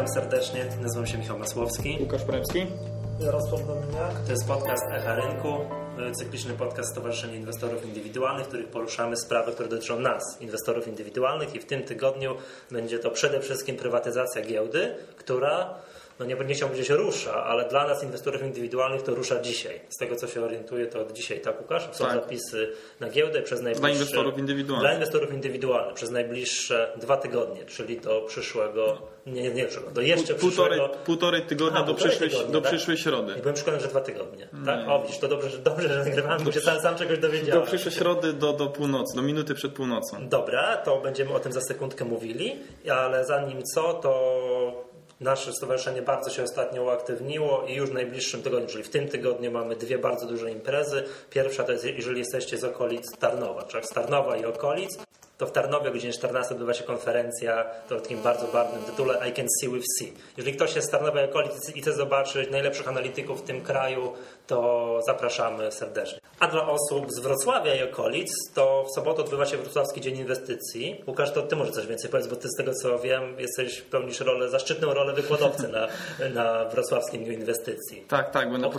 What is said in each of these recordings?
Witam serdecznie, nazywam się Michał Masłowski. Łukasz Premski. Jarosław Dominiak. To jest podcast Echa Rynku, cykliczny podcast Stowarzyszenia Inwestorów Indywidualnych, w których poruszamy sprawy, które dotyczą nas, inwestorów indywidualnych, i w tym tygodniu będzie to przede wszystkim prywatyzacja giełdy, która, nie chciałbym powiedzieć rusza, ale dla nas, inwestorów indywidualnych, to rusza dzisiaj. Z tego, co się orientuję, to od dzisiaj, tak, Łukasz? Są zapisy na giełdę przez najbliższe... Dla inwestorów indywidualnych. Dla inwestorów indywidualnych przez najbliższe 2 tygodnie, czyli do przyszłego... do jeszcze przyszłego... Półtorej tygodnia do przyszłej środy. I byłem przekonany, że 2 tygodnie. Tak? O, widzisz, to dobrze, że nagrywamy, bo się sam czegoś dowiedziałem. Do przyszłej środy do północy, do minuty przed północą. Dobra, to będziemy o tym za sekundkę mówili, ale zanim to nasze stowarzyszenie bardzo się ostatnio uaktywniło i już w najbliższym tygodniu, czyli w tym tygodniu, mamy 2 bardzo duże imprezy. Pierwsza to jest, jeżeli jesteście z okolic Tarnowa, czyli z Tarnowa i okolic, to w Tarnowie o godzinie 14 odbywa się konferencja o takim bardzo barwnym tytule I Can See With C. Jeżeli ktoś jest z Tarnowa i okolic i chce zobaczyć najlepszych analityków w tym kraju, to zapraszamy serdecznie. A dla osób z Wrocławia i okolic, to w sobotę odbywa się Wrocławski Dzień Inwestycji. Łukasz, to ty może coś więcej powiedz, bo ty, z tego co wiem, pełnisz zaszczytną rolę wykładowcy na Wrocławskim Dniu Inwestycji. Tak,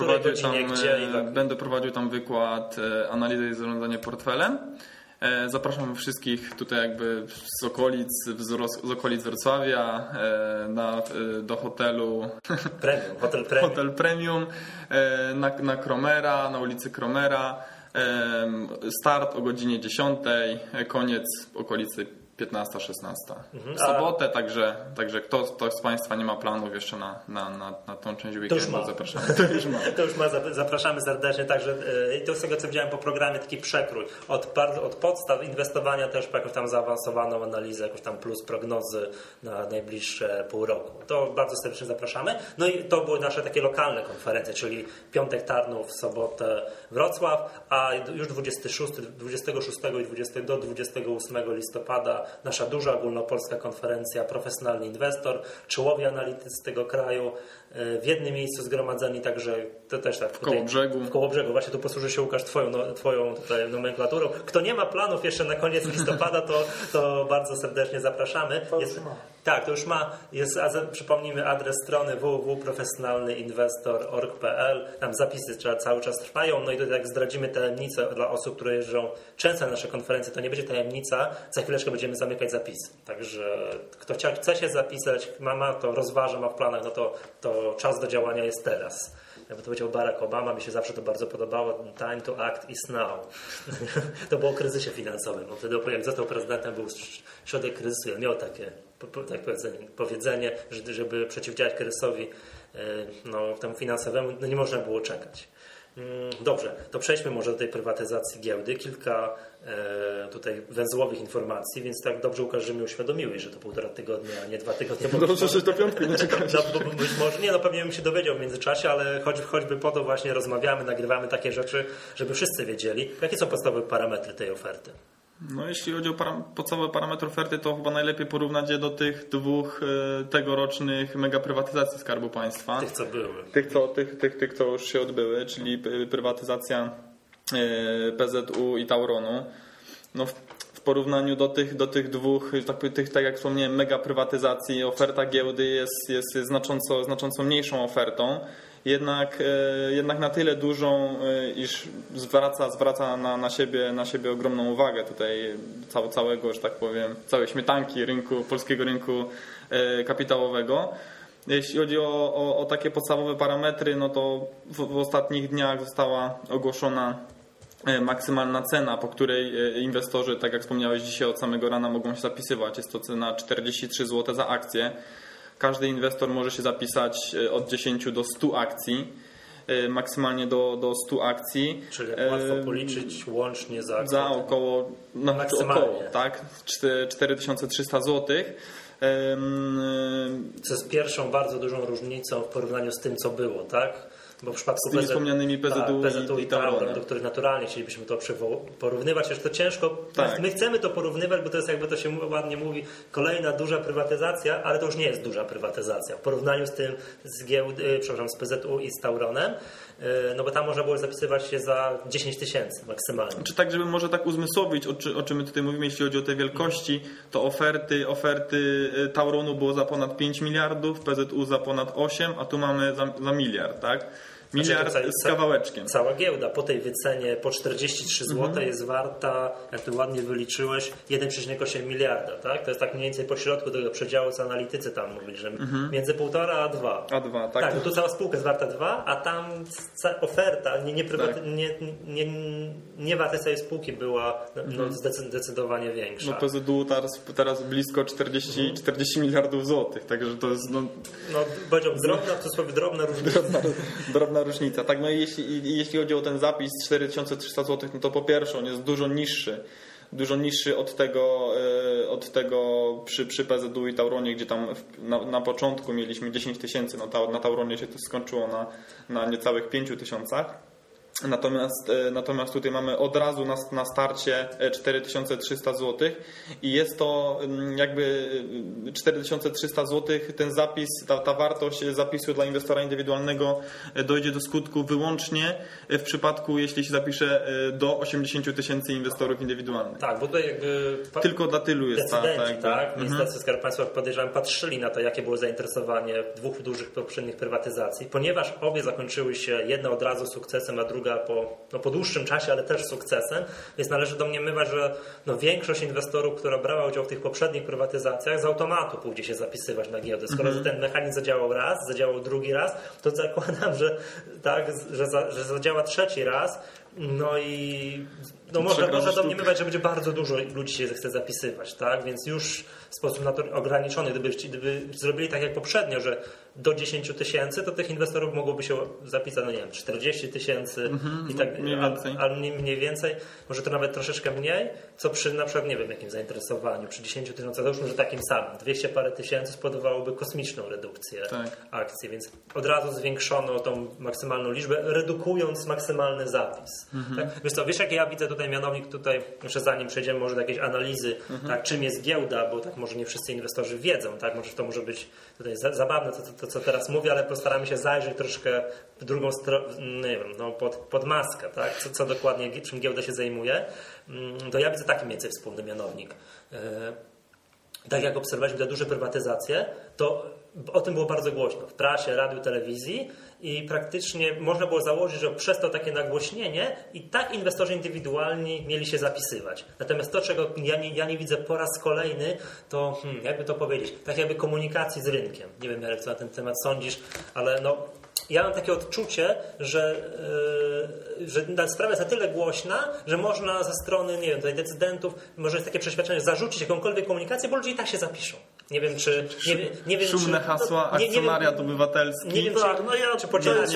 będę prowadził tam wykład analizy i zarządzanie portfelem. Zapraszam wszystkich tutaj jakby z okolic Wrocławia do hotelu Hotel Premium na Kromera, na ulicy Kromera. Start o godzinie 10, koniec okolicy 15-16 w sobotę, także kto z Państwa nie ma planów jeszcze na tą część weekendu, zapraszamy. Zapraszamy serdecznie. Także i to z tego, co widziałem po programie, taki przekrój od podstaw inwestowania też po jakąś tam zaawansowaną analizę, jakoś tam plus prognozy na najbliższe pół roku. To bardzo serdecznie zapraszamy. No i to były nasze takie lokalne konferencje, czyli piątek Tarnów, sobotę Wrocław, a już 26 i do 28 listopada nasza duża ogólnopolska konferencja Profesjonalny Inwestor, czołowi analitycy tego kraju w jednym miejscu zgromadzeni, także to też tak. W Kołobrzegu. W Kołobrzegu. Właśnie tu posłuży się, Łukasz, twoją tutaj nomenklaturą. Kto nie ma planów jeszcze na koniec listopada, to bardzo serdecznie zapraszamy. To już ma. Przypomnijmy adres strony www.profesjonalnyinwestor.org.pl. Tam zapisy cały czas trwają. No i tutaj jak zdradzimy tajemnicę dla osób, które jeżdżą często na nasze konferencje, to nie będzie tajemnica. Za chwileczkę będziemy zamykać zapisy. Także kto chce się zapisać, to rozważa, ma w planach, no to czas do działania jest teraz. Jakby to powiedział Barack Obama, mi się zawsze to bardzo podobało. Time to act is now. To było o kryzysie finansowym. Bo wtedy, jak został prezydentem, był środek kryzysu. On miał takie powiedzenie, że żeby przeciwdziałać kryzysowi temu finansowemu, nie można było czekać. Dobrze, to przejdźmy może do tej prywatyzacji giełdy. Kilka tutaj węzłowych informacji, więc tak dobrze, Łukasz, że mi uświadomiłeś, że to 1,5 tygodnia, a nie 2 tygodnie. Dobrze, że do piątku nie czekałeś. Być może, pewnie bym się dowiedział w międzyczasie, ale choćby po to właśnie rozmawiamy, nagrywamy takie rzeczy, żeby wszyscy wiedzieli, jakie są podstawowe parametry tej oferty. No, jeśli chodzi o podstawowe parametry oferty, to chyba najlepiej porównać je do tych 2 tegorocznych mega prywatyzacji Skarbu Państwa. Tych, co były. Tych, co już się odbyły, czyli prywatyzacja PZU i Tauronu. No, w porównaniu do tych 2, tak jak wspomniałem, mega prywatyzacji, oferta giełdy jest znacząco mniejszą ofertą. Jednak na tyle dużą, iż zwraca na siebie ogromną uwagę tutaj całego, że tak powiem, całej śmietanki polskiego rynku kapitałowego. Jeśli chodzi o takie podstawowe parametry, no to w ostatnich dniach została ogłoszona maksymalna cena, po której inwestorzy, tak jak wspomniałeś, dzisiaj od samego rana mogą się zapisywać. Jest to cena 43 zł za akcję. Każdy inwestor może się zapisać od 10 do 100 akcji, maksymalnie do 100 akcji. Czyli łatwo policzyć łącznie za około, tak, 4300 zł. Co jest pierwszą bardzo dużą różnicą w porównaniu z tym, co było, tak? bo w przypadku z tymi wspomnianymi PZU i Tauron, do których naturalnie chcielibyśmy to porównywać, już to ciężko, tak. My chcemy to porównywać, bo to jest, jakby to się ładnie mówi, kolejna duża prywatyzacja, ale to już nie jest duża prywatyzacja w porównaniu z tym z PZU i z Tauronem, no bo tam można było zapisywać się za 10 000 maksymalnie. Czy tak, żeby może tak uzmysłowić, o czym my tutaj mówimy, jeśli chodzi o te wielkości, to oferty Tauronu było za ponad 5 miliardów, PZU za ponad 8, a tu mamy za miliard, tak? Miliard z kawałeczkiem. Cała giełda po tej wycenie po 43 zł jest warta, jak ty ładnie wyliczyłeś, 1,8 miliarda, tak? To jest tak mniej więcej po środku tego przedziału, co analitycy tam mówili, że między 1,5 a 2. A 2, tak. Tak, tu cała spółka jest warta 2, a tam oferta nie wartość tej spółki była zdecydowanie większa. No PZU teraz blisko 40 miliardów złotych, także to jest... No powiedziałbym drobna różnica. Drobna różnica. Tak, no i jeśli chodzi o ten zapis 4300 zł, no to po pierwsze on jest dużo niższy od tego przy PZU i Tauronie, gdzie tam na początku mieliśmy 10 000, na Tauronie się to skończyło na niecałych 5 000. Natomiast tutaj mamy od razu na starcie 4300 zł i jest to jakby 4300 zł, ten zapis, ta wartość zapisu dla inwestora indywidualnego dojdzie do skutku wyłącznie w przypadku, jeśli się zapisze do 80 000 inwestorów indywidualnych. Tak, bo tutaj jakby tylko dla tylu jest decydenci, tak? Ministerstwo Skarbu Państwa, podejrzewam, patrzyli na to, jakie było zainteresowanie w dwóch dużych poprzednich prywatyzacji, ponieważ obie zakończyły się, jedna od razu sukcesem, a druga po dłuższym czasie, ale też sukcesem, więc należy domniemywać, że większość inwestorów, która brała udział w tych poprzednich prywatyzacjach, z automatu pójdzie się zapisywać na giełdę. Skoro ten mechanizm zadziałał raz, zadziałał drugi raz, to zakładam, że zadziała trzeci raz. No i można domniemywać, że będzie bardzo dużo ludzi się chce zapisywać, tak? Więc już w sposób ograniczony, gdyby zrobili tak jak poprzednio, że do 10 000, to tych inwestorów mogłoby się zapisać, 40 000 i tak, ale mniej więcej, może to nawet troszeczkę mniej, co przy na przykład, nie wiem, jakim zainteresowaniu, przy 10 000, to już może takim samym, 200 parę tysięcy spowodowałoby kosmiczną redukcję akcji, więc od razu zwiększono tą maksymalną liczbę, redukując maksymalny zapis. Tak? Wiesz, jak ja widzę tutaj mianownik, jeszcze zanim przejdziemy może do jakiejś analizy, tak, czym jest giełda, bo tak może nie wszyscy inwestorzy wiedzą, tak, może to może być tutaj zabawne to co teraz mówię, ale postaramy się zajrzeć troszkę w drugą stronę, nie wiem, pod maskę, tak, co dokładnie, czym giełda się zajmuje, to ja widzę taki mniej więcej wspólny mianownik. Tak jak obserwowaliśmy te duże prywatyzacje, to o tym było bardzo głośno w prasie, radiu, telewizji i praktycznie można było założyć, że przez to takie nagłośnienie i tak inwestorzy indywidualni mieli się zapisywać. Natomiast to, czego ja nie widzę po raz kolejny, to jakby to powiedzieć, tak jakby komunikacji z rynkiem. Nie wiem, Jarek, co na ten temat sądzisz, ale ja mam takie odczucie, że sprawa jest na tyle głośna, że można ze strony, nie wiem, tutaj decydentów, może jest takie przeświadczenie, zarzucić jakąkolwiek komunikację, bo ludzie i tak się zapiszą. Nie wiem, czy... Nie wiem, szumne hasła, akcjonariat obywatelski. Nie wiem, czy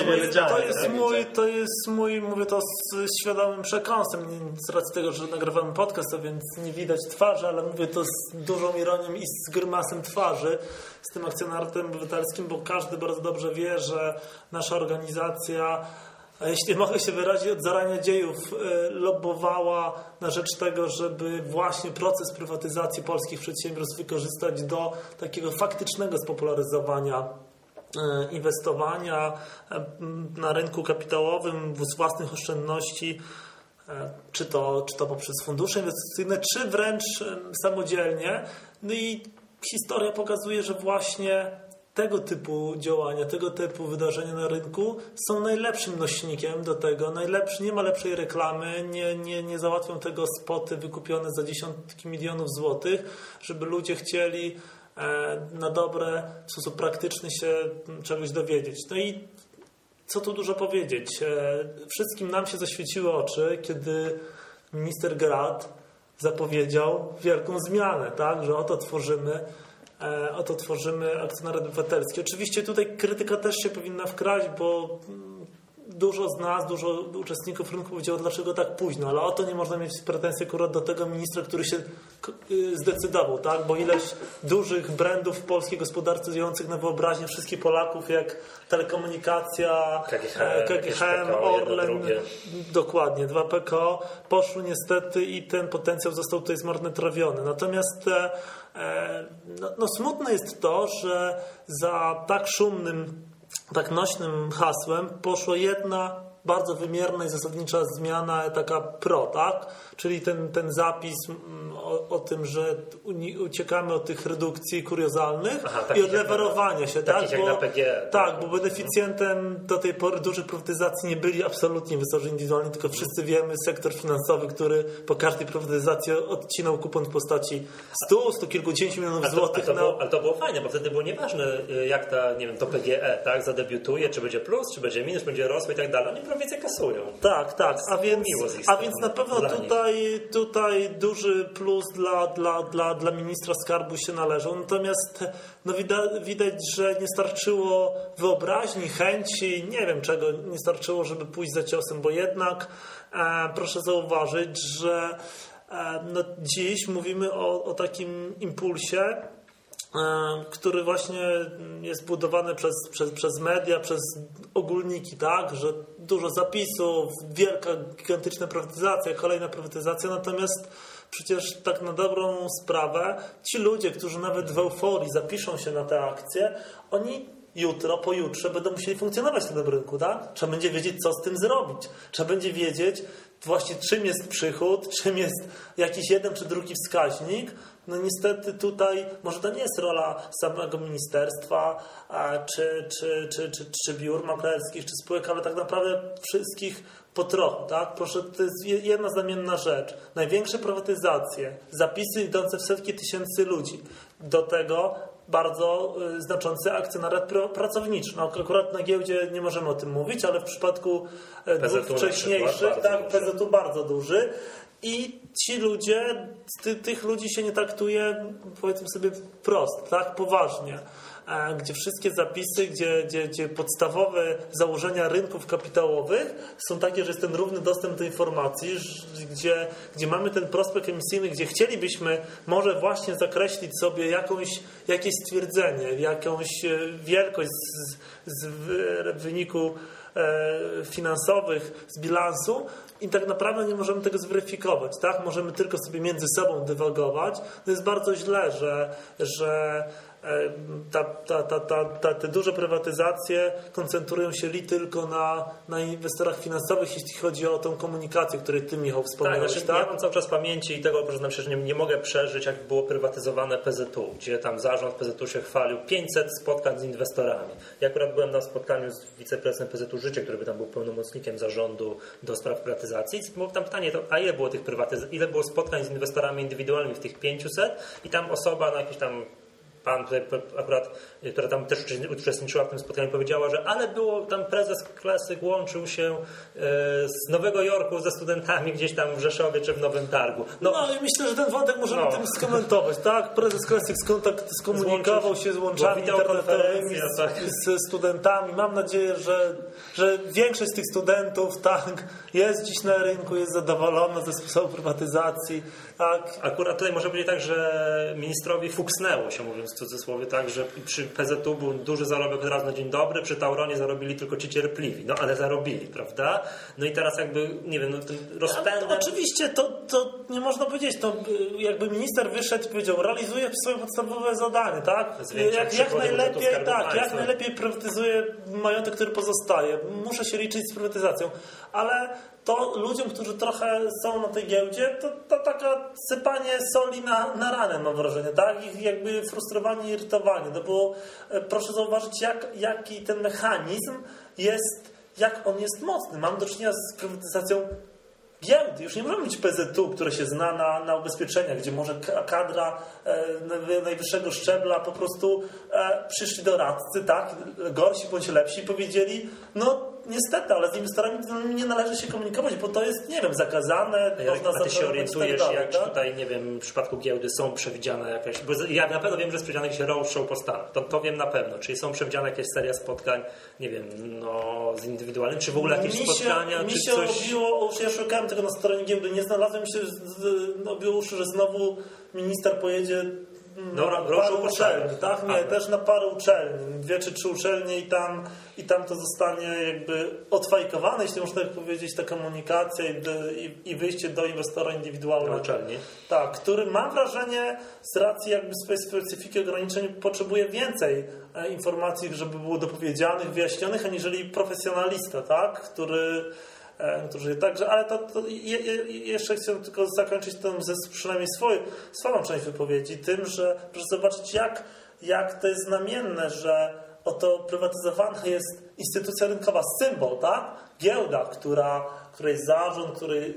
to jest mój, mówię to z świadomym przekąsem, z racji tego, że nagrywamy podcast, a więc nie widać twarzy, ale mówię to z dużą ironią i z grymasem twarzy, z tym akcjonariatem obywatelskim, bo każdy bardzo dobrze wie, że nasza organizacja, jeśli mogę się wyrazić, od zarania dziejów lobbowała na rzecz tego, żeby właśnie proces prywatyzacji polskich przedsiębiorstw wykorzystać do takiego faktycznego spopularyzowania inwestowania na rynku kapitałowym z własnych oszczędności, czy to poprzez fundusze inwestycyjne, czy wręcz samodzielnie. No i historia pokazuje, że właśnie tego typu działania, tego typu wydarzenia na rynku są najlepszym nośnikiem do tego. Nie ma lepszej reklamy, nie załatwią tego spoty wykupione za dziesiątki milionów złotych, żeby ludzie chcieli na dobre, w sposób praktyczny się czegoś dowiedzieć. No i co tu dużo powiedzieć. Wszystkim nam się zaświeciły oczy, kiedy minister Grad zapowiedział wielką zmianę, tak, że oto tworzymy akcjonariat obywatelski. Oczywiście tutaj krytyka też się powinna wkraść, bo dużo z nas, dużo uczestników rynku powiedziało, dlaczego tak późno, ale o to nie można mieć pretensji akurat do tego ministra, który się zdecydował, tak? Bo ileś dużych brandów w polskiej gospodarce działających na wyobraźnię wszystkich Polaków, jak telekomunikacja, KGHM, Orlen, dokładnie, 2 PKO, poszły niestety i ten potencjał został tutaj zmarnotrawiony. Natomiast smutne jest to, że za tak szumnym, tak nośnym hasłem poszła jedna bardzo wymierna i zasadnicza zmiana, taka tak? Czyli ten zapis o tym, że uciekamy od tych redukcji kuriozalnych i od lewarowania się. Tak? Bo beneficjentem do tej pory dużych prywatyzacji nie byli absolutnie inwestorzy indywidualni, tylko wszyscy wiemy, sektor finansowy, który po każdej prywatyzacji odcinał kupon w postaci 100 kilkudziesięciu milionów złotych. Ale to było fajne, bo wtedy było nieważne, jak to PGE tak, zadebiutuje, czy będzie plus, czy będzie minus, będzie rosło i tak dalej. Oni prawie kasują. Tak. A więc na pewno tutaj duży plus dla ministra skarbu się należał. Natomiast widać, że nie starczyło wyobraźni, chęci, nie wiem czego nie starczyło, żeby pójść za ciosem, bo jednak proszę zauważyć, że dziś mówimy o takim impulsie, który właśnie jest budowany przez media, przez ogólniki, tak, że dużo zapisów, wielka, gigantyczna prywatyzacja, kolejna prywatyzacja, natomiast przecież tak na dobrą sprawę ci ludzie, którzy nawet w euforii zapiszą się na te akcje, oni jutro, pojutrze będą musieli funkcjonować na tym rynku, tak? Trzeba będzie wiedzieć, co z tym zrobić. Trzeba będzie wiedzieć właśnie, czym jest przychód, czym jest jakiś jeden czy drugi wskaźnik. No niestety tutaj może to nie jest rola samego ministerstwa, czy biur maklerskich, czy spółek, ale tak naprawdę wszystkich po trochu, tak? Proszę, to jest jedna znamienna rzecz. Największe prywatyzacje, zapisy idące w setki tysięcy ludzi. Do tego bardzo znaczący akcjonariat pracowniczy. No, akurat na giełdzie nie możemy o tym mówić, ale w przypadku dwóch wcześniejszych, PZU bardzo duży. I ci ludzie, tych ludzi się nie traktuje, powiedzmy sobie wprost, tak, poważnie. Gdzie wszystkie zapisy, gdzie podstawowe założenia rynków kapitałowych są takie, że jest ten równy dostęp do informacji, gdzie mamy ten prospekt emisyjny, gdzie chcielibyśmy może właśnie zakreślić sobie jakieś stwierdzenie, jakąś wielkość z wyniku finansowych, z bilansu i tak naprawdę nie możemy tego zweryfikować, tak? Możemy tylko sobie między sobą dywagować. To jest bardzo źle, że te duże prywatyzacje koncentrują się tylko na inwestorach finansowych, jeśli chodzi o tą komunikację, o której ty, Michał, wspomniałeś. Tak? Ja mam cały czas pamięci i tego, przyznam się, że nie mogę przeżyć, jak było prywatyzowane PZU, gdzie tam zarząd PZU się chwalił 500 spotkań z inwestorami. Ja akurat byłem na spotkaniu z wiceprezesem PZU Życie, który by tam był pełnomocnikiem zarządu do spraw prywatyzacji. Było tam pytanie, a ile było tych prywatyzacji, ile było spotkań z inwestorami indywidualnymi w tych 500 i tam osoba na jakiś tam pan akurat, która tam też uczestniczyła w tym spotkaniu, powiedziała, że ale było tam prezes Klesyk łączył się z Nowego Jorku ze studentami gdzieś tam w Rzeszowie czy w Nowym Targu. No i myślę, że ten wątek możemy tym skomentować, tak? Prezes Klesyk skomunikował się z łączami internetowymi ze studentami. Mam nadzieję, że większość z tych studentów tak jest dziś na rynku, jest zadowolona ze sposobu prywatyzacji. Tak. Akurat tutaj może być tak, że ministrowi fuksnęło się, mówiąc w cudzysłowie, tak, że przy PZU był duży zarobek od razu na dzień dobry, przy Tauronie zarobili tylko ci cierpliwi. No ale zarobili, prawda? No i teraz jakby, nie wiem, ten rozpęd... Oczywiście to nie można powiedzieć, to jakby minister wyszedł i powiedział, realizuje swoje podstawowe zadanie, tak? Jak najlepiej prywatyzuje majątek, który pozostaje. Muszę się liczyć z prywatyzacją, ale to ludziom, którzy trochę są na tej giełdzie, to taka sypanie soli na ranę, mam wrażenie, tak? Ich jakby frustrowanie, irytowanie. No bo proszę zauważyć, jaki ten mechanizm jest, jak on jest mocny. Mam do czynienia z prywatyzacją giełdy. Już nie możemy mieć PZU, które się zna na ubezpieczeniach, gdzie może kadra najwyższego szczebla po prostu przyszli doradcy, tak? Gorsi bądź lepsi i powiedzieli, no niestety, ale z inwestorami nie należy się komunikować, bo to jest, nie wiem, zakazane. A ty się orientujesz, jak tutaj, nie wiem, w przypadku giełdy są przewidziane jakieś, bo ja na pewno wiem, że jest przewidziane jakieś roadshow po Stanach, to wiem na pewno, czyli są przewidziane jakieś seria spotkań, nie wiem, z indywidualnym, czy w ogóle jakieś spotkania, mi czy się coś... obiło, ja szukałem tego na stronie giełdy, nie znalazłem się, obiło uszy, że znowu minister pojedzie na parę uczelni, tak? Nie, też na parę uczelni, 2 czy 3 uczelnie i tam to zostanie jakby odfajkowane, jeśli można tak powiedzieć, ta komunikacja i wyjście do inwestora indywidualnego. Na uczelni. Tak, który mam wrażenie z racji jakby swojej specyfiki ograniczeń potrzebuje więcej informacji, żeby było dopowiedzianych, wyjaśnionych, aniżeli profesjonalista, tak? Który także, ale jeszcze chcę tylko zakończyć przynajmniej swoją część wypowiedzi tym, że proszę zobaczyć jak to jest znamienne, że oto prywatyzowana jest instytucja rynkowa, symbol, tak? Giełda, której zarząd,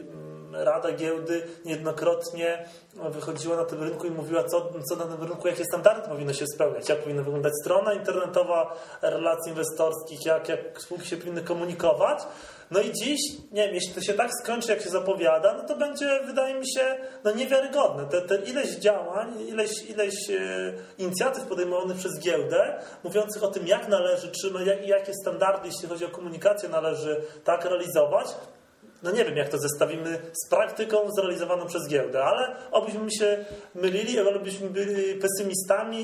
Rada Giełdy niejednokrotnie wychodziła na tym rynku i mówiła, co na tym rynku, jakie standardy powinno się spełniać, jak powinna wyglądać strona internetowa relacji inwestorskich, jak spółki się powinny komunikować. No i dziś, nie wiem, jeśli to się tak skończy, jak się zapowiada, no to będzie, wydaje mi się, niewiarygodne. Te ileś działań, ileś inicjatyw podejmowanych przez giełdę, mówiących o tym, jak należy, jakie standardy, jeśli chodzi o komunikację, należy tak realizować. No nie wiem, jak to zestawimy z praktyką zrealizowaną przez giełdę, ale obyśmy się mylili, obyśmy byli pesymistami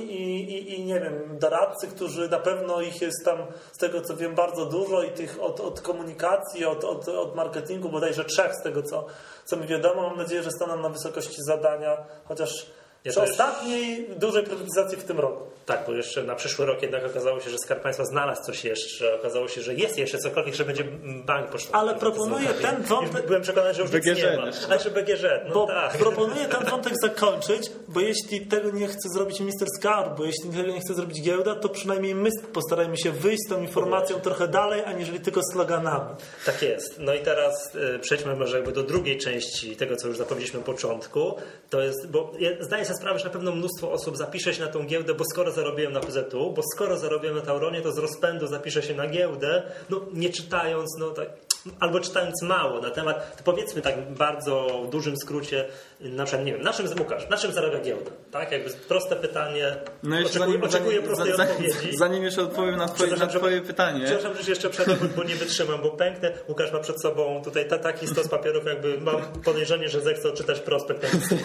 i nie wiem, doradcy, którzy na pewno ich jest tam, z tego co wiem, bardzo dużo i tych od komunikacji, od marketingu, bodajże 3 z tego co mi wiadomo. Mam nadzieję, że staną na wysokości zadania, chociaż przy ostatniej dużej prywatyzacji w tym roku. Tak, bo jeszcze na przyszły rok jednak okazało się, że Skarb Państwa znalazł coś jeszcze. Okazało się, że jest jeszcze cokolwiek, że będzie bank pocztowy. Ale proponuję ten wątek... Byłem przekonany, że już nic nie ma. Znaczy BGŻ, bo tak. Proponuję ten wątek zakończyć, bo jeśli tego nie chce zrobić minister skarbu, jeśli tego nie chce zrobić giełda, to przynajmniej my postarajmy się wyjść z tą informacją trochę dalej, aniżeli tylko sloganami. Tak jest. No i teraz przejdźmy może jakby do drugiej części tego, co już zapowiedzieliśmy na początku. To jest, bo ja zdaję sobie sprawę, że na pewno mnóstwo osób zapisze się na tą giełdę, bo skoro zarobiłem na PZU, bo skoro zarobiłem na Tauronie, to z rozpędu zapiszę się na giełdę, no nie czytając, tak, albo czytając mało na temat, to powiedzmy tak bardzo w dużym skrócie, na przykład, nie wiem, na czym zarabia giełda? Tak, jakby proste pytanie, no oczekuję prostej odpowiedzi. Zanim jeszcze odpowiem na twoje pytanie. Przepraszam, że jeszcze przed, bo nie wytrzymam, bo pęknę. Łukasz ma przed sobą tutaj taki stos papierów, jakby mam podejrzenie, że zechce odczytać prospekt.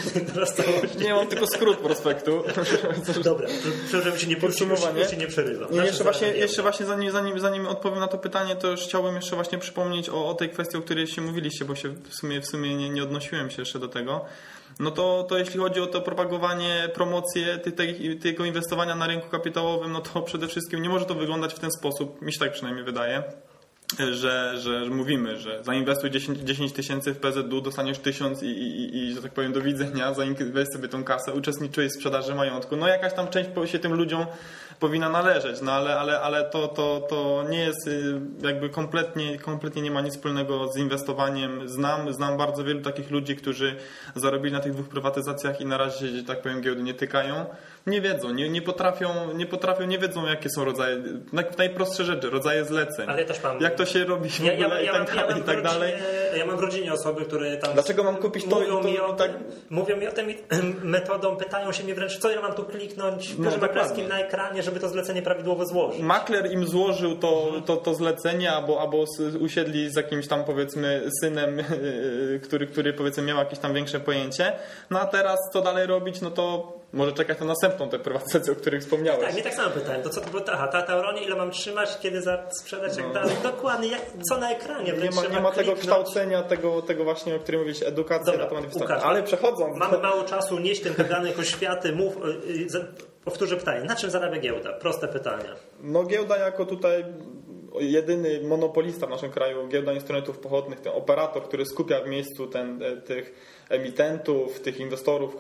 Nie, mam tylko skrót prospektu. Dobra, żebym się nie przerywał. Jeszcze właśnie zanim odpowiem na to pytanie, to już chciałbym jeszcze właśnie przypomnieć o tej kwestii, o której się mówiliście, bo się w sumie nie odnosiłem się jeszcze do tego. No to jeśli chodzi o to propagowanie, promocję tego inwestowania na rynku kapitałowym, no to przede wszystkim nie może to wyglądać w ten sposób, mi się tak przynajmniej wydaje, że mówimy, że zainwestuj 10 tysięcy w PZU, dostaniesz 1000 i że tak powiem do widzenia, zainwestuj sobie tą kasę, uczestniczyłeś w sprzedaży majątku. No jakaś tam część się tym ludziom powinna należeć, no ale to nie jest jakby kompletnie nie ma nic wspólnego z inwestowaniem. Znam bardzo wielu takich ludzi, którzy zarobili na tych 2 prywatyzacjach i na razie, że tak powiem, giełdy nie tykają. Nie wiedzą, nie potrafią, nie wiedzą, jakie są rodzaje, najprostsze rzeczy, rodzaje zleceń. Ale ja też mam. Jak to się robi w ogóle i tak dalej. Ja mam w rodzinie osoby, które tam... Dlaczego mam kupić to? Mówią mi o tym metodą, pytają się mnie wręcz, co ja mam tu kliknąć w biurze maklerskim na ekranie, żeby to zlecenie prawidłowo złożyć. Makler im złożył to zlecenie, albo usiedli z jakimś tam, powiedzmy, synem, który powiedzmy miał jakieś tam większe pojęcie. No a teraz co dalej robić? No to może czekać na następną tę prywatyzację, o których wspomniałeś. Tak, mnie tak samo pytałem. To co to było? Tauronie, ile mam trzymać, kiedy sprzedać, jak dalej? Dokładnie, co na ekranie. Nie ma tego kształcenia, tego właśnie, o którym mówisz, edukacji na temat inwestowania. Ale przechodząc... Mamy mało czasu, nieść ten gadanych oświaty, mów... Powtórzę pytanie. Na czym zarabia giełda? Proste pytanie. No giełda jako tutaj jedyny monopolista w naszym kraju, giełda instrumentów pochodnych, ten operator, który skupia w miejscu tych emitentów, tych inwestorów,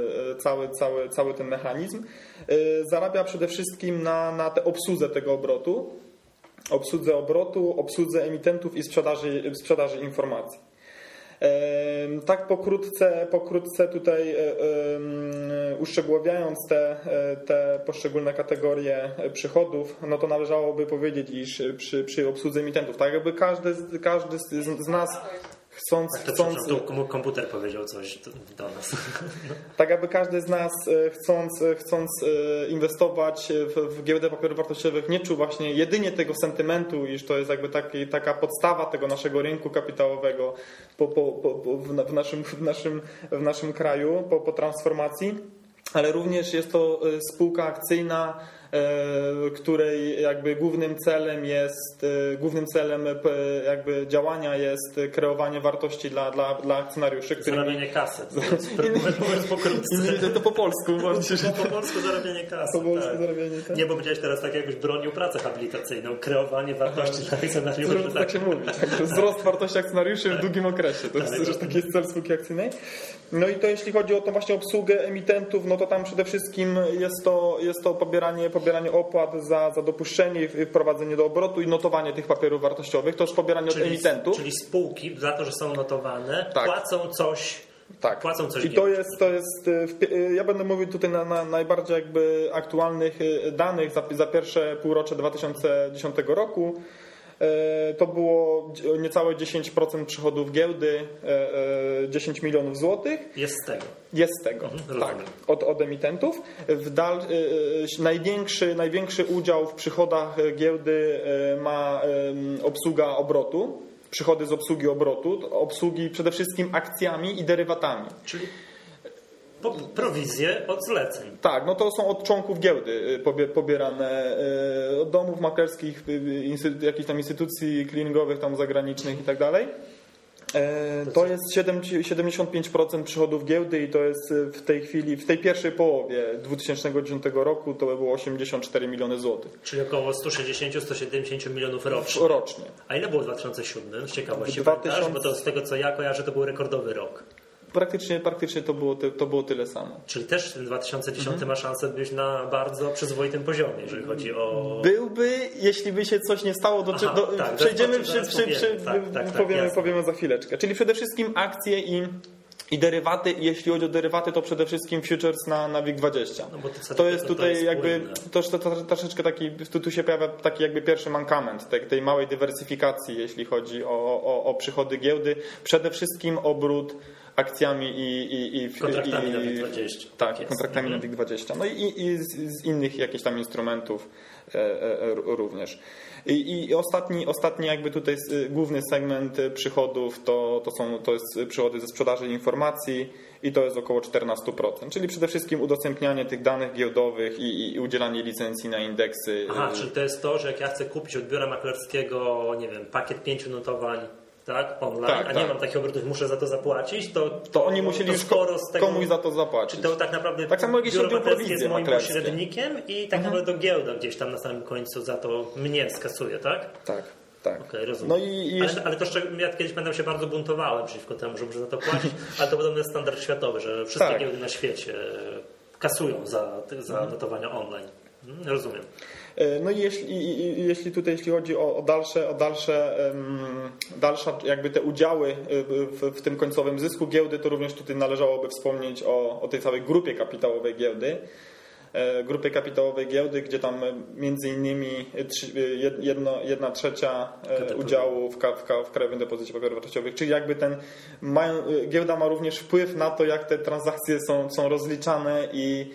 cały ten mechanizm, zarabia przede wszystkim na obsłudze tego obrotu, obsłudze emitentów i sprzedaży informacji. Tak pokrótce tutaj uszczegóławiając te poszczególne kategorie przychodów, no to należałoby powiedzieć, iż przy obsłudze emitentów, tak jakby każdy z nas chcąc... Tu komputer powiedział coś do nas. Tak jakby każdy z nas chcąc inwestować w giełdę papierów wartościowych nie czuł właśnie jedynie tego sentymentu, iż to jest jakby taka podstawa tego naszego rynku kapitałowego w naszym kraju po transformacji, ale również jest to spółka akcyjna, której jakby głównym celem jakby działania jest kreowanie wartości dla akcjonariuszy. Zarabianie kasy. Mówiąc pokrótce. To po polsku. Po polsku zarabianie kasy. Nie, bo powiedziałeś teraz tak, jakbyś bronił pracę habilitacyjną. Kreowanie wartości dla akcjonariuszy. Tak się mówi. Wzrost wartości akcjonariuszy w długim okresie. To jest taki cel spółki akcyjnej. No i to jeśli chodzi o tą właśnie obsługę emitentów, no to tam przede wszystkim jest to pobieranie opłat za dopuszczenie i wprowadzenie do obrotu i notowanie tych papierów wartościowych. To już pobieranie od emitentów. Czyli spółki za to, że są notowane, tak, płacą coś. Tak. Płacą coś. I to jest ja będę mówił tutaj na najbardziej jakby aktualnych danych za pierwsze półrocze 2010 roku. To było niecałe 10% przychodów giełdy, 10 milionów złotych. Jest z tego. Tak, od emitentów. Największy udział w przychodach giełdy ma obsługa obrotu, przychody z obsługi obrotu, obsługi przede wszystkim akcjami i derywatami. Czyli prowizje od zleceń. Tak, no to są od członków giełdy pobierane, od domów maklerskich, jakichś tam instytucji clearingowych tam zagranicznych i tak dalej. To jest 75% przychodów giełdy i to jest w tej chwili, w tej pierwszej połowie 2010 roku to było 84 miliony złotych. Czyli około 160-170 milionów rocznie. A ile było w 2007? Z ciekawości, bo to z tego co ja kojarzę, to był rekordowy rok. Praktycznie to było tyle samo. Czyli też ten 2010 ma szansę być na bardzo przyzwoitym poziomie, jeżeli chodzi o... Byłby, jeśli by się coś nie stało, przejdziemy powiemy za chwileczkę. Czyli przede wszystkim akcje i derywaty. Jeśli chodzi o derywaty, to przede wszystkim futures na WIG20. No bo to jest tutaj jakby troszeczkę taki, tu się pojawia taki jakby pierwszy mankament tej małej dywersyfikacji, jeśli chodzi o przychody giełdy. Przede wszystkim obrót akcjami i kontraktami na WIG20. Tak, kontraktami na WIG20. No i z innych jakichś tam instrumentów również. I ostatni jakby tutaj główny segment przychodów to jest przychody ze sprzedaży informacji i to jest około 14%. Czyli przede wszystkim udostępnianie tych danych giełdowych i udzielanie licencji na indeksy. Aha, czyli to jest to, że jak ja chcę kupić od biura maklerskiego, nie wiem, pakiet 5 notowań, tak, online, nie mam takich obrotów, muszę za to zapłacić, to oni musieli już komuś za to zapłacić. Czy to tak naprawdę tak samo jak biuro maklerskie jest moim pośrednikiem i tak naprawdę do giełda gdzieś tam na samym końcu za to mnie skasuje, tak? Tak. Okay, rozumiem. No ale to ja kiedyś będę się bardzo buntowałem przeciwko temu, że muszę za to płacić, ale to podobno jest standard światowy, że wszystkie giełdy na świecie kasują za notowania online. Rozumiem. No i jeśli chodzi o dalsze jakby te udziały w tym końcowym zysku giełdy, to również tutaj należałoby wspomnieć o tej całej grupie kapitałowej giełdy. Gdzie tam między innymi 1/3 udziału w Krajowym Depozycie Papierów Wartościowych, czyli jakby giełda ma również wpływ na to, jak te transakcje są rozliczane i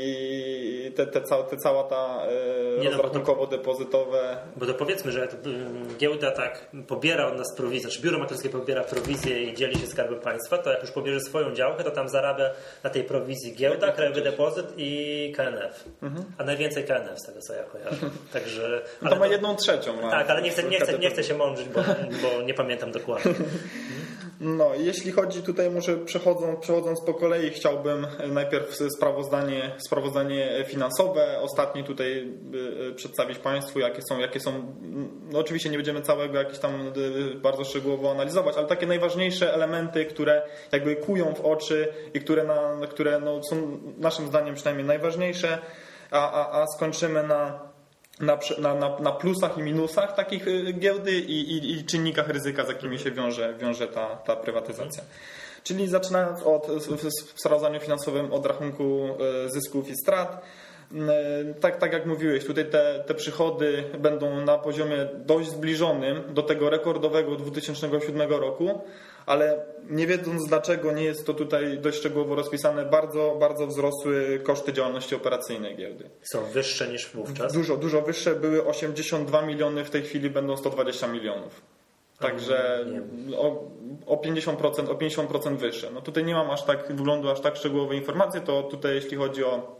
cała ta rozrachunkowo-depozytowe. Bo to powiedzmy, że giełda tak pobiera od nas prowizję, znaczy biuro maklerskie pobiera prowizję i dzieli się Skarbem Państwa, to jak już pobierze swoją działkę, to tam zarabia na tej prowizji giełda, Krajowy Depozyt i KNF. A najwięcej KNF z tego co ja kojarzę. Także, to ma 1/3. Tak, ale nie chcę się mądrzyć, bo nie pamiętam dokładnie. No, jeśli chodzi tutaj, może przechodząc po kolei, chciałbym najpierw sprawozdanie finansowe ostatnie tutaj przedstawić Państwu, jakie są no oczywiście nie będziemy całego jakieś tam bardzo szczegółowo analizować, ale takie najważniejsze elementy, które jakby kłują w oczy i które no, są naszym zdaniem przynajmniej najważniejsze, a skończymy na plusach i minusach takich giełdy i czynnikach ryzyka, z jakimi się wiąże ta prywatyzacja. Czyli zaczynając od w sprawozdaниu finansowym od rachunku zysków i strat. Tak jak mówiłeś, tutaj te przychody będą na poziomie dość zbliżonym do tego rekordowego 2007 roku, ale nie wiedząc dlaczego nie jest to tutaj dość szczegółowo rozpisane, bardzo, bardzo wzrosły koszty działalności operacyjnej giełdy. Są wyższe niż wówczas? Dużo wyższe, były 82 miliony, w tej chwili będą 120 milionów. Także o 50% wyższe. No tutaj nie mam wglądu aż tak szczegółowe informacje, to tutaj jeśli chodzi o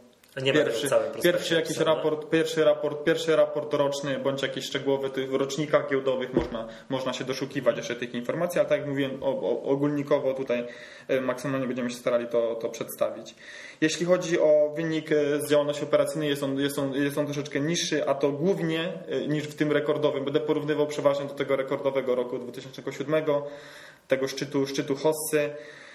pierwszy raport roczny bądź jakiś szczegółowy w rocznikach giełdowych można się doszukiwać jeszcze tych informacji, ale tak jak mówiłem ogólnikowo tutaj maksymalnie będziemy się starali to przedstawić. Jeśli chodzi o wynik z działalności operacyjnej, jest on troszeczkę niższy, a to głównie niż w tym rekordowym. Będę porównywał przeważnie do tego rekordowego roku 2007, tego szczytu Hossy.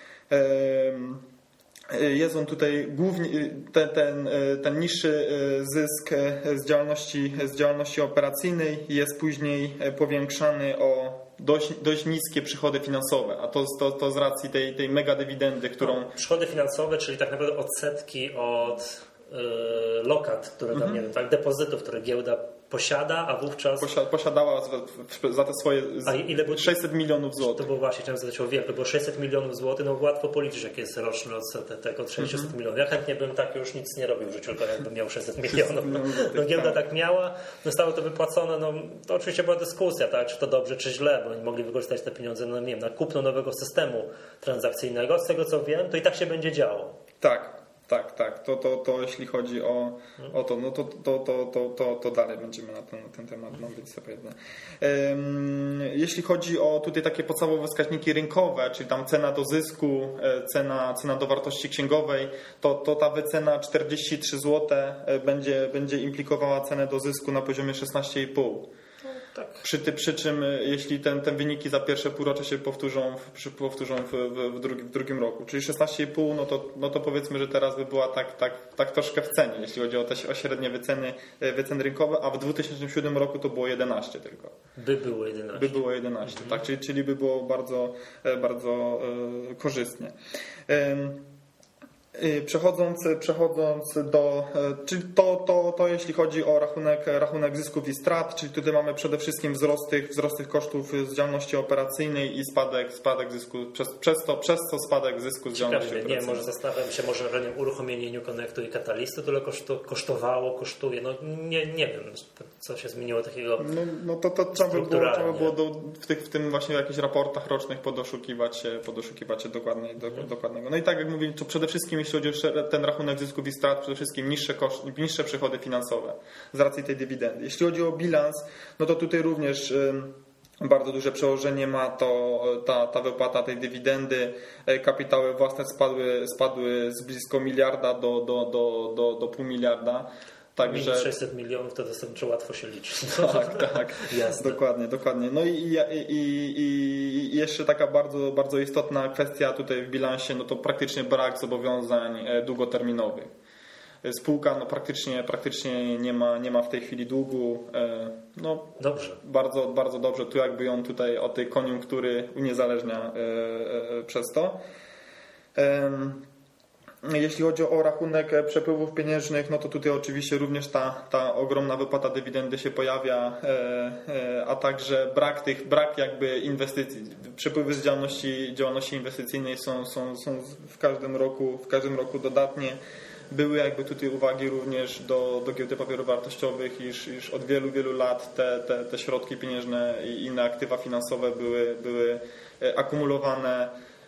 Jest on tutaj głównie ten niższy zysk z działalności operacyjnej jest później powiększany o dość niskie przychody finansowe, a to z racji tej mega dywidendy, którą... Przychody finansowe, czyli tak naprawdę odsetki od lokat, które tam, nie wiem, tak, depozytów, które giełda posiada, a wówczas... Posiadała za te swoje 600 milionów złotych. To było właśnie, chciałem zadać o wiele, to było 600 milionów złotych, no łatwo policzyć, jaki jest roczny odsetek od 600 milionów. Ja chętnie bym tak już nic nie robił w życiu, tylko jakbym miał 600 milionów. No giełda tak miała, zostało to wypłacone, no to oczywiście była dyskusja, tak, czy to dobrze, czy źle, bo oni mogli wykorzystać te pieniądze, no nie wiem, na kupno nowego systemu transakcyjnego. Z tego co wiem, to i tak się będzie działo. Tak. To jeśli chodzi o to, no to dalej będziemy na ten temat mówić zapewne. Jeśli chodzi o tutaj takie podstawowe wskaźniki rynkowe, czyli tam cena do zysku, cena do wartości księgowej, to ta wycena 43 zł będzie implikowała cenę do zysku na poziomie 16,5. Tak. Przy czym jeśli te wyniki za pierwsze półrocze się powtórzą w drugim roku, czyli 16,5, no to powiedzmy, że teraz by była tak troszkę w cenie, jeśli chodzi o średnie wyceny rynkowe, a w 2007 roku to było 11 tylko. By było 11, tak, czyli by było bardzo, bardzo korzystnie. Przechodząc do, czyli to jeśli chodzi o rachunek zysków i strat, czyli tutaj mamy przede wszystkim wzrost tych kosztów z działalności operacyjnej i spadek zysku, przez to spadek zysku z działalności operacyjnej. Nie, może zastanawiam się, może na uruchomieniu konektu i katalistu tyle kosztuje, no nie wiem, co się zmieniło takiego. No to trzeba by było w tym właśnie jakichś raportach rocznych podoszukiwać się dokładnego. No i tak jak mówię, to przede wszystkim jeśli chodzi o ten rachunek zysków i strat, przede wszystkim niższe przychody finansowe z racji tej dywidendy. Jeśli chodzi o bilans, no to tutaj również bardzo duże przełożenie ma ta wypłata tej dywidendy. Kapitały własne spadły z blisko miliarda do pół miliarda. Także 600 milionów to dosyć łatwo się liczy. Tak, dokładnie. No i jeszcze taka bardzo, bardzo istotna kwestia tutaj w bilansie, no to praktycznie brak zobowiązań długoterminowych. Spółka praktycznie nie ma w tej chwili długu. No, dobrze. Bardzo, bardzo dobrze. Tu jakby ją tutaj od tej koniunktury uniezależnia przez to. Jeśli chodzi o rachunek przepływów pieniężnych, no to tutaj oczywiście również ta ogromna wypłata dywidendy się pojawia, a także brak jakby inwestycji. Przepływy z działalności inwestycyjnej są w każdym roku dodatnie. Były jakby tutaj uwagi również do giełdy papierów wartościowych, iż od wielu, wielu lat te środki pieniężne i inne aktywa finansowe były akumulowane.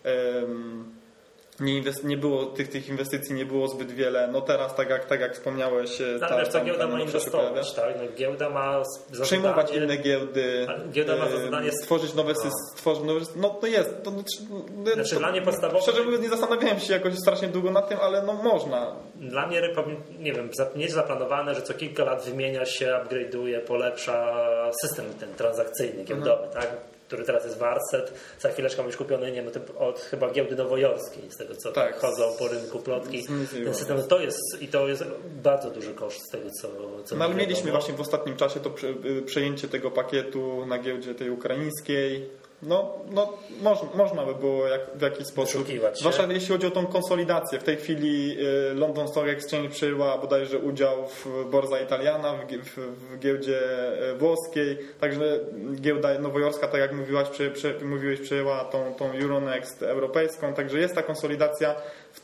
Nie było tych inwestycji, nie było zbyt wiele. No teraz, tak jak wspomniałeś, ta giełda ma inwestować, tak? No, giełda ma przejmować inne giełdy, giełda ma za zadanie stworzyć nowe systemy. No to jest. Znaczy, dla mnie podstawowe. Szczerze mówiąc, nie zastanawiałem się jakoś strasznie długo nad tym, ale no można. Dla mnie, nie wiem, nie jest zaplanowane, że co kilka lat wymienia się, upgrade'uje, polepsza system ten transakcyjny, giełdowy, tak? który teraz jest Warset, za chwileczkę ma być kupiony, nie wiem, od chyba giełdy nowojorskiej, z tego co tak, chodzą po rynku plotki. Ten system to jest bardzo duży koszt z tego co no ale mieliśmy właśnie w ostatnim czasie to przejęcie tego pakietu na giełdzie tej ukraińskiej. No można by było w jakiś sposób. Zwłaszcza jeśli chodzi o tą konsolidację. W tej chwili London Stock Exchange przejęła bodajże udział w Borsa Italiana, w giełdzie włoskiej. Także giełda nowojorska, tak jak mówiłeś, przejęła tą Euronext europejską. Także jest ta konsolidacja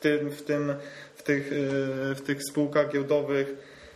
w tych spółkach giełdowych,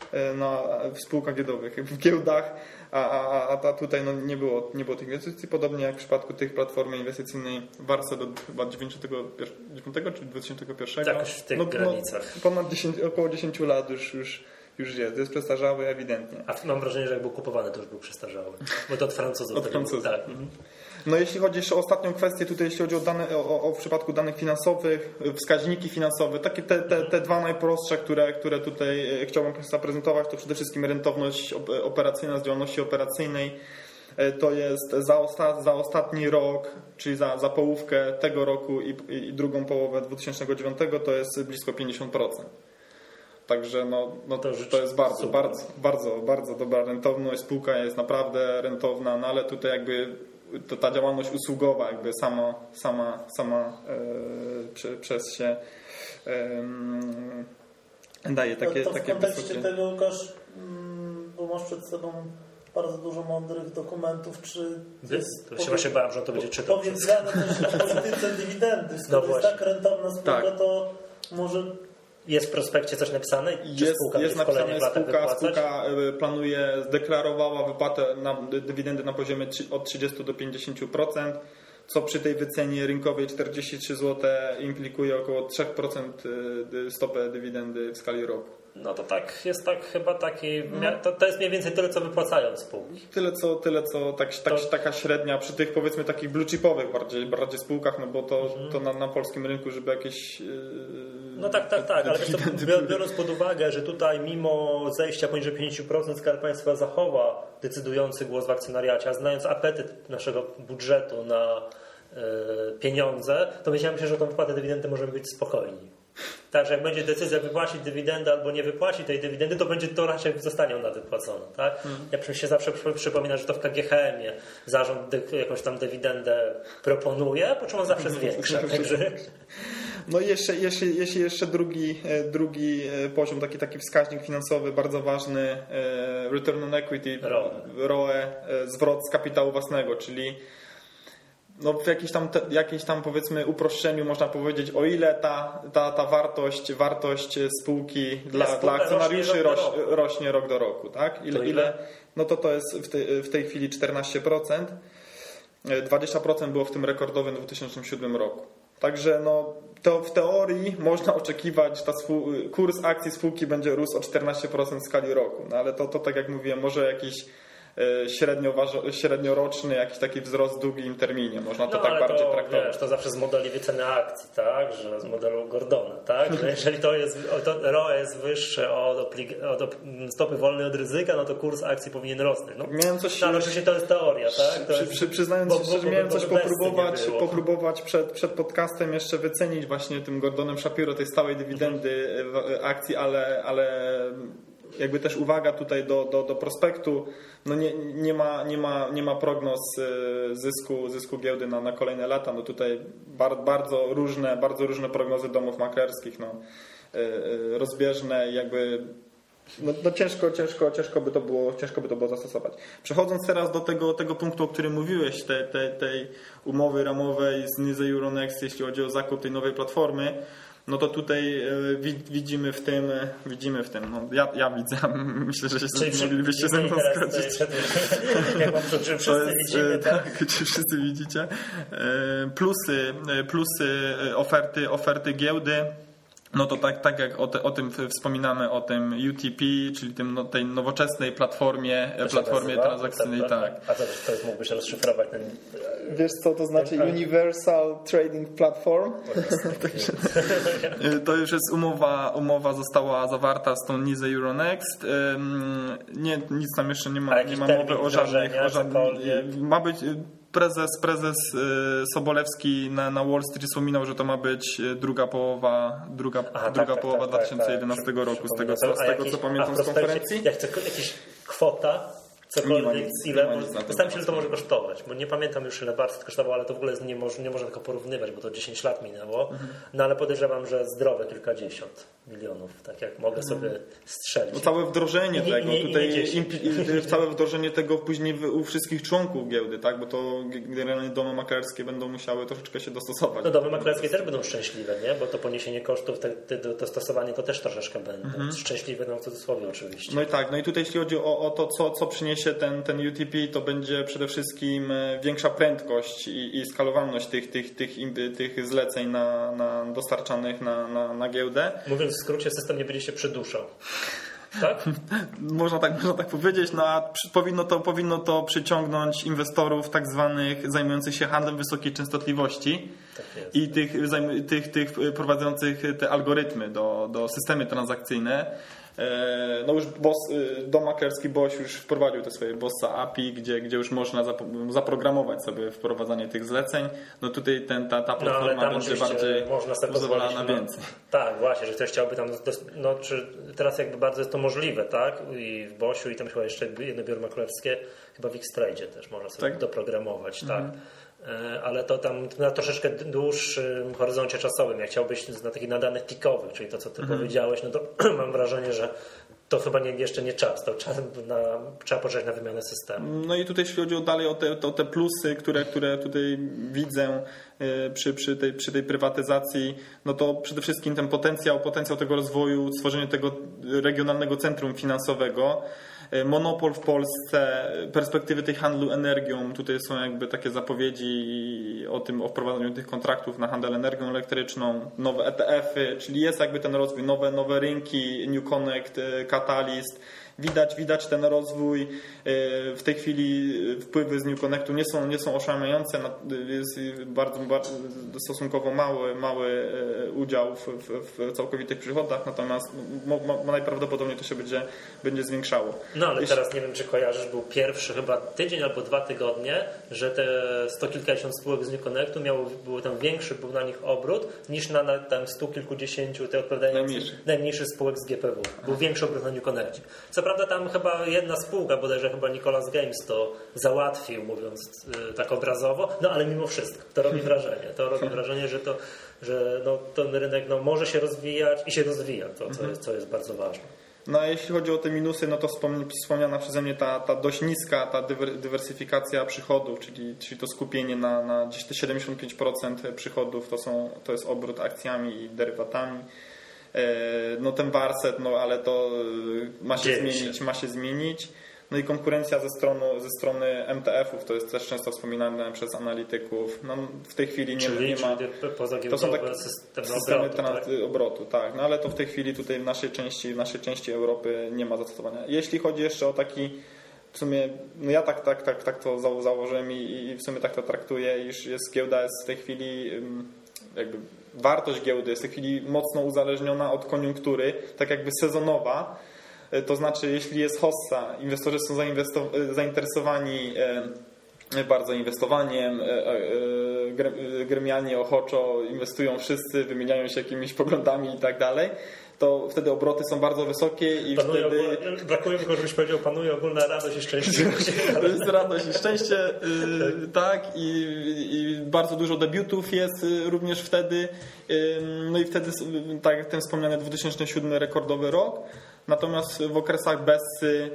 w giełdach. A tutaj nie było tych inwestycji, podobnie jak w przypadku tych platformy inwestycyjnej Warset od chyba 99 czy 2001. Tak, w tych granicach. Około 10 lat już jest przestarzały ewidentnie. A mam wrażenie, że jak był kupowany, to już był przestarzały. Bo to od Francuzów. Tak. No jeśli chodzi jeszcze o ostatnią kwestię, tutaj jeśli chodzi o dane, w przypadku danych finansowych, wskaźniki finansowe, takie te dwa najprostsze, które tutaj chciałbym zaprezentować, to przede wszystkim rentowność operacyjna z działalności operacyjnej. To jest za ostatni rok, czyli za połówkę tego roku i drugą połowę 2009 to jest blisko 50%. Także to jest bardzo dobra rentowność. Spółka jest naprawdę rentowna, no ale tutaj jakby ta działalność usługowa jakby sama przez się daje takie to w kontekście wysokie... tego, Łukasz, bo masz przed sobą bardzo dużo mądrych dokumentów, to się właśnie bałem, że to będzie czytał. Powiedziane też o polityce dywidendy. Skoro jest tak rentowna spółka, to może... Jest w prospekcie coś napisane? Jest napisane, spółka deklarowała wypłatę na dywidendy na poziomie od 30 do 50%, co przy tej wycenie rynkowej 43 zł implikuje około 3% stopę dywidendy w skali roku. No to jest chyba taki, to jest mniej więcej tyle, co wypłacają spółki. Tyle co taka średnia przy tych powiedzmy takich blue chipowych bardziej spółkach, no bo to na polskim rynku, żeby jakieś... No tak, ale biorąc pod uwagę, że tutaj mimo zejścia poniżej 50% Skarb Państwa zachowa decydujący głos w akcjonariacie, a znając apetyt naszego budżetu na pieniądze, to myślałem się, że tą wypłatę dywidendy możemy być spokojni. Także jak będzie decyzja wypłacić dywidendę albo nie wypłaci tej dywidendy, to raczej zostanie ona wypłacona. Tak? Ja się zawsze przypominam, że to w KGHM-ie zarząd jakąś tam dywidendę proponuje, po czym on zawsze zwiększa. Także... No i jeszcze drugi poziom, taki wskaźnik finansowy bardzo ważny, return on equity, ROE, zwrot z kapitału własnego, czyli w jakiejś tam powiedzmy uproszczeniu można powiedzieć, o ile ta wartość spółki dla akcjonariuszy rośnie rok do roku, tak? No to jest w tej chwili 14%, 20% było w tym rekordowym 2007 roku. Także to w teorii można oczekiwać, że kurs akcji spółki będzie rósł o 14% w skali roku, no ale to tak jak mówiłem, może jakiś średnioroczny jakiś taki wzrost w długim terminie. Można to tak bardziej traktować. Wiesz, to zawsze z modeli wyceny akcji, tak? Że z modelu Gordona, tak? Że jeżeli to ROE jest wyższe od stopy wolnej od ryzyka, no to kurs akcji powinien rosnąć. Miałem coś, ale oczywiście to jest teoria, tak? Przyznając się, że miałem coś popróbować przed podcastem jeszcze wycenić właśnie tym Gordonem Shapiro tej stałej dywidendy akcji, ale jakby też uwaga tutaj do prospektu, no nie ma prognoz zysku giełdy na kolejne lata. No tutaj bardzo różne prognozy domów maklerskich, rozbieżne, jakby ciężko by to było zastosować. Przechodząc teraz do tego punktu, o którym mówiłeś, tej umowy ramowej z NYSE Euronext, jeśli chodzi o zakup tej nowej platformy, no to tutaj widzimy w tym, ja widzę, myślę, że moglibyście ze mną zgodzić. Jak mam to, czy wszyscy widzimy, tak? Czy wszyscy widzicie. Plusy oferty giełdy. No to tak jak o tym wspominamy, o tym UTP, czyli tej nowoczesnej platformie transakcyjnej. Tak. A to jest, mógłbyś rozszyfrować ten... Wiesz co to znaczy Universal Trading Platform? To już jest umowa została zawarta z tą NYSE Euronext. Nic tam jeszcze nie ma mowy o żadnych. Ma być prezes Sobolewski na Wall Street wspominał, że to ma być druga połowa 2011 roku, z tego co pamiętam z konferencji. Jak to jakaś kwota, cokolwiek, ile, zastanawiam się, że to może kosztować, bo nie pamiętam już ile Barset kosztował, ale to w ogóle jest nie można tego porównywać, bo to 10 lat minęło, no ale podejrzewam, że zdrowe kilkadziesiąt milionów, tak jak mogę sobie strzelić. No całe wdrożenie tego, całe wdrożenie tego później u wszystkich członków giełdy, tak, bo to generalnie domy maklerskie będą musiały troszeczkę się dostosować. No domy maklerskie też będą szczęśliwe, nie? Bo to poniesienie kosztów, to stosowanie to też troszeczkę będą szczęśliwe, no w cudzysłowie oczywiście. No i tak, no i tutaj jeśli chodzi o to, co przyniesie ten UTP, to będzie przede wszystkim większa prędkość i skalowalność tych zleceń dostarczanych na giełdę. Mówiąc w skrócie, system nie będzie się przeduszał. Tak? Można tak powiedzieć, no a powinno to przyciągnąć inwestorów tak zwanych zajmujących się handlem wysokiej częstotliwości i tych prowadzących te algorytmy do systemy transakcyjne. No już dom maklerski BOŚ już wprowadził te swoje BOSSA API, gdzie już można zaprogramować sobie wprowadzanie tych zleceń. No tutaj ta platforma będzie bardziej pozwalała na więcej. Tak, właśnie, że ktoś chciałby tam, no czy teraz jakby bardzo jest to możliwe, tak? I w BOŚu i tam chyba jeszcze jedno biuro maklerskie, chyba w X-Trade też można sobie doprogramować, tak? Ale to tam na troszeczkę dłuższym horyzoncie czasowym, jak chciałbyś na takich nadanych tikowych, czyli to, co ty powiedziałeś, no to mam wrażenie, że to chyba jeszcze nie czas, to trzeba poczekać na wymianę systemu. No i tutaj jeśli chodzi dalej o te plusy, które tutaj widzę przy tej prywatyzacji, no to przede wszystkim ten potencjał tego rozwoju, stworzenie tego regionalnego centrum finansowego, monopol w Polsce, perspektywy tej handlu energią. Tutaj są jakby takie zapowiedzi o wprowadzeniu tych kontraktów na handel energią elektryczną, nowe ETF-y, czyli jest jakby ten rozwój, nowe rynki, New Connect, Catalyst. Widać ten rozwój. W tej chwili wpływy z New Connectu nie są oszałamiające. Jest bardzo stosunkowo mały udział w całkowitych przychodach, natomiast najprawdopodobniej to się będzie zwiększało. No ale teraz nie wiem, czy kojarzysz, był pierwszy chyba tydzień albo 2 tygodnie, że te 100 kilkadziesiąt spółek z New Connectu był tam większy, był na nich obrót niż na tam 100 kilkudziesięciu te najmniejszych spółek z GPW. Był większy obrót na New Connectie. Co prawda tam chyba jedna spółka, bodajże chyba Nicolas Games to załatwił, mówiąc tak obrazowo, no ale mimo wszystko to robi wrażenie. To robi wrażenie, że ten rynek może się rozwijać i się rozwija, co jest bardzo ważne. No a jeśli chodzi o te minusy, no to wspomniana przeze mnie ta dość niska dywersyfikacja przychodów, czyli to skupienie na gdzieś te 75% przychodów to jest obrót akcjami i derywatami. No ten Barset, ale to ma się zmienić. No i konkurencja ze strony MTF-ów, to jest też często wspominane przez analityków. No w tej chwili nie ma. To są takie systemy obrotu, tak. No ale to w tej chwili tutaj w naszej części Europy nie ma zastosowania. Jeśli chodzi jeszcze o taki, w sumie, no ja tak to założyłem i w sumie tak to traktuję, iż giełda jest w tej chwili jakby wartość giełdy jest w tej chwili mocno uzależniona od koniunktury, tak jakby sezonowa. To znaczy, jeśli jest hossa, inwestorzy są zainteresowani bardzo inwestowaniem, gremialnie, ochoczo inwestują wszyscy, wymieniają się jakimiś poglądami i tak dalej, to wtedy obroty są bardzo wysokie i brakuje tylko, żebyś powiedział, panuje ogólna radość i szczęście. To jest radość i szczęście, tak, i bardzo dużo debiutów jest również wtedy, no i wtedy, tak jak ten wspomniany 2007 rekordowy rok, natomiast w okresach Bessy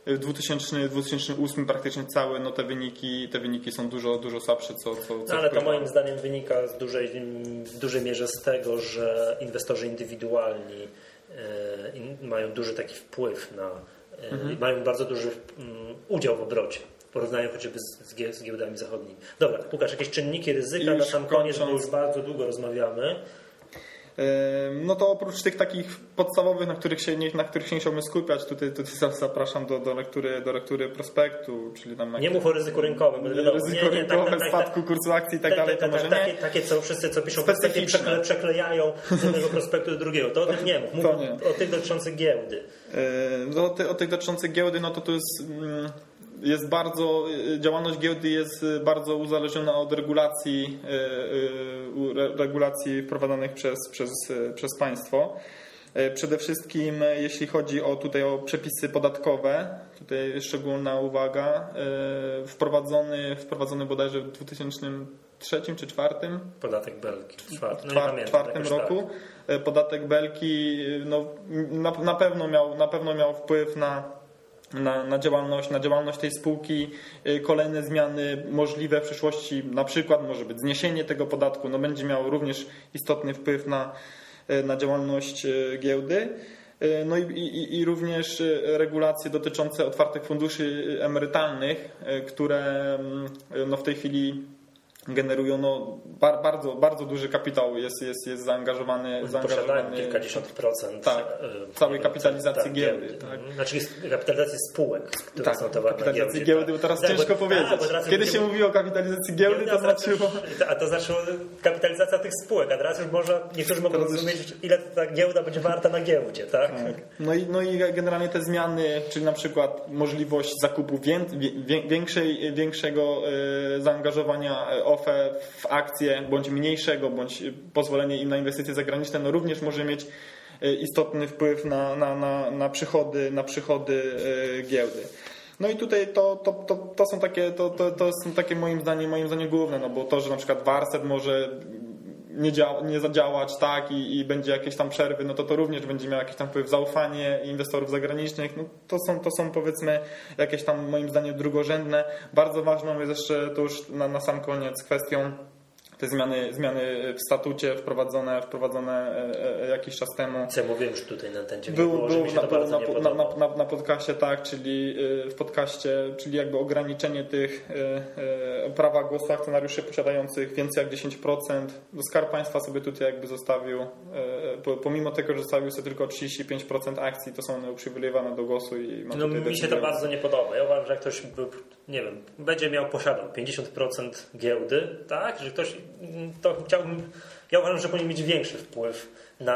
2008 praktycznie całe, no te wyniki są dużo słabsze, co ale to moim zdaniem wynika w dużej mierze z tego, że inwestorzy indywidualni mają duży taki wpływ mają bardzo duży udział w obrocie w porównaniu chociażby z giełdami zachodnimi. Dobra, Łukasz, jakieś czynniki ryzyka na sam koniec, bo już bardzo długo rozmawiamy. No to oprócz tych takich podstawowych, na których się nie chciałbym skupiać, tutaj zapraszam do lektury prospektu, czyli tam nie mów o ryzyku rynkowym, ryzyko rynkowe, spadku kursu akcji i tak dalej, to może nie. Takie co wszyscy co piszą prospekty przeklejają z jednego prospektu do drugiego. To o tym nie mów. Mów o tych dotyczących giełdy. O tych dotyczących giełdy, no to jest jest bardzo, działalność giełdy jest bardzo uzależniona od regulacji wprowadzanych przez państwo. Przede wszystkim jeśli chodzi o przepisy podatkowe, tutaj szczególna uwaga, wprowadzony bodajże w 2003 czy 2004 podatek belki w czwartym roku. Podatek belki na pewno miał wpływ na działalność tej spółki. Kolejne zmiany możliwe w przyszłości, na przykład może być zniesienie tego podatku, będzie miało również istotny wpływ na działalność giełdy. No i również regulacje dotyczące otwartych funduszy emerytalnych, które w tej chwili generują bardzo duży kapitał, jest zaangażowany kilkadziesiąt procent całej kapitalizacji giełdy. Tak. Znaczy kapitalizacji spółek, które są towarne na kapitalizacji giełdy, bo teraz ciężko powiedzieć. Kiedy się mówi o kapitalizacji giełdy, to znaczyło... A to znaczyło kapitalizacja tych spółek, a teraz już niektórzy mogą rozumieć, ile ta giełda będzie warta na giełdzie, tak? No i generalnie te zmiany, czyli na przykład możliwość zakupu większego zaangażowania OFE w akcje, bądź mniejszego, bądź pozwolenie im na inwestycje zagraniczne, również może mieć istotny wpływ na przychody giełdy. No i tutaj to są takie moim zdaniem główne, bo to, że na przykład Warset może nie zadziałać i będzie jakieś tam przerwy, to również będzie miał jakiś tam wpływ, zaufanie inwestorów zagranicznych. To są powiedzmy jakieś tam moim zdaniem drugorzędne. Bardzo ważną jest jeszcze, to już na sam koniec, kwestią te zmiany w statucie wprowadzone jakiś czas temu. Co ja mówiłem już tutaj na ten dzień. Było na podcaście, w podcaście, czyli jakby ograniczenie tych prawa głosu akcjonariuszy posiadających więcej jak 10%. Skarb Państwa sobie tutaj jakby zostawił, pomimo tego, że zostawił sobie tylko 35% akcji, to są one uprzywilejowane do głosu. Mi się to bardzo nie podoba. Ja uważam, że jak ktoś posiadał 50% giełdy, tak, że ktoś to chciałbym, ja uważam, że powinien mieć większy wpływ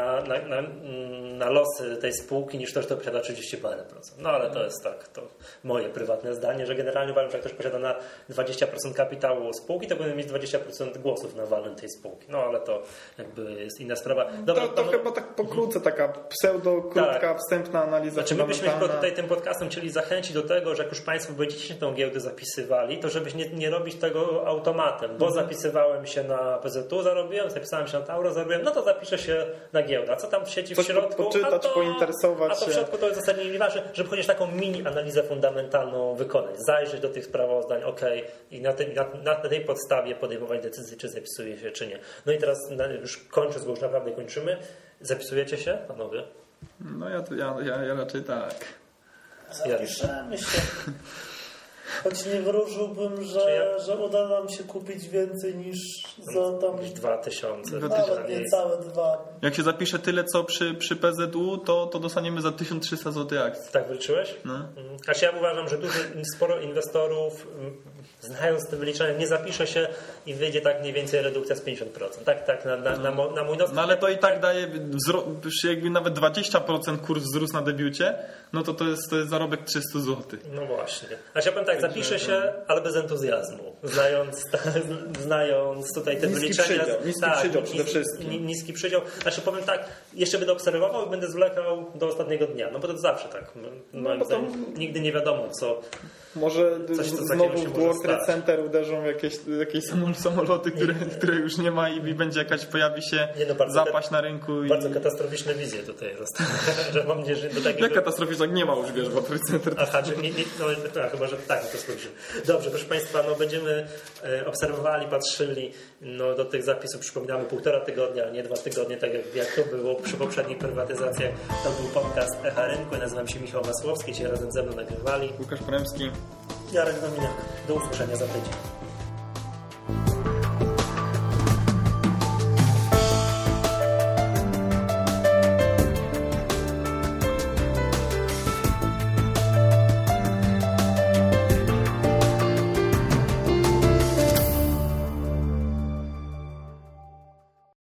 na losy tej spółki niż to, że to posiada 30 parę procent. Ale to jest to moje prywatne zdanie, że generalnie uważam, że jak ktoś posiada na 20% kapitału spółki, to powinien mieć 20% głosów na walnym tej spółki. Ale to jakby jest inna sprawa. Dobra, to chyba tak pokrótce, taka krótka, wstępna analiza. Znaczy my byśmy tutaj tym podcastem chcieli zachęcić do tego, że jak już Państwo będziecie się tą giełdę zapisywali, to żebyś nie robić tego automatem, bo zapisywałem się na PZU, zarobiłem, zapisałem się na Tauro, zarobiłem, to zapiszę się na giełdę. A co tam w sieci w środku? Poczytać, pointeresować się. A to w środku to jest w zasadzie nieważne, żeby chociaż taką mini analizę fundamentalną wykonać. Zajrzeć do tych sprawozdań, i na tej podstawie podejmować decyzję, czy zapisuje się, czy nie. No i teraz już kończąc, bo już naprawdę kończymy. Zapisujecie się, panowie? Ja raczej tak. Zapiszemy się. Choć nie wróżyłbym, że uda nam się kupić więcej niż za tam 2000. Nawet niecałe 2. Jak się zapisze tyle, co przy PZU, to dostaniemy za 1300 zł akcji. Tak wyliczyłeś? Znaczy ja uważam, że sporo inwestorów, znając te wyliczenia, nie zapisze się i wyjdzie tak mniej więcej redukcja z 50%. Tak, na mój nos. Ale to i tak daje, jakby nawet 20% kurs wzrósł na debiucie, to jest zarobek 300 zł. No właśnie. Znaczy ja powiem tak, zapiszę się, ale bez entuzjazmu. Znając tutaj te wyliczenia. Niski przydział przede wszystkim. Niski przydział. Znaczy powiem tak, jeszcze będę obserwował i będę zwlekał do ostatniego dnia. Bo to zawsze tak. Moim zdaniem nigdy nie wiadomo, co. Może znowu w World Trade Center uderzą jakieś samoloty, które już nie ma i pojawi się zapaść na rynku. Bardzo katastroficzne wizje tutaj że mam nadzieję, że do takiego... Jak katastroficzne, nie ma już, World Trade Center. Aha, chyba, że tak, to spojrzymy. Dobrze, proszę Państwa, będziemy obserwowali, patrzyli do tych zapisów, przypominamy 1,5 tygodnia, nie 2 tygodnie, tak jak to było przy poprzednich prywatyzacjach. To był podcast Echa Rynku. Ja nazywam się Michał Masłowski, dzisiaj razem ze mną nagrywali Łukasz Poremski, Jarek Dominiak. Do usłyszenia za tydzień.